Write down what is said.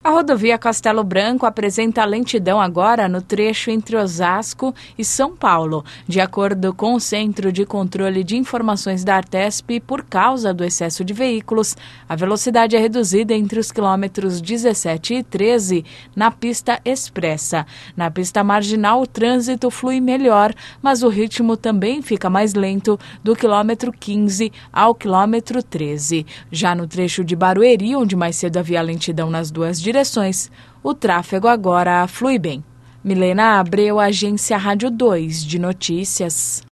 A rodovia Castelo Branco apresenta lentidão agora no trecho entre Osasco e São Paulo. De acordo com o Centro de Controle de Informações da Artesp, por causa do excesso de veículos, a velocidade é reduzida entre os quilômetros 17 e 13 na pista expressa. Na pista marginal, o trânsito flui melhor, mas o ritmo também fica mais lento do quilômetro 15 ao quilômetro 13. Já no trecho de Barueri, onde mais cedo havia lentidão nas duas direções, o tráfego agora flui bem. Milena Abreu, Agência Rádio 2 de Notícias.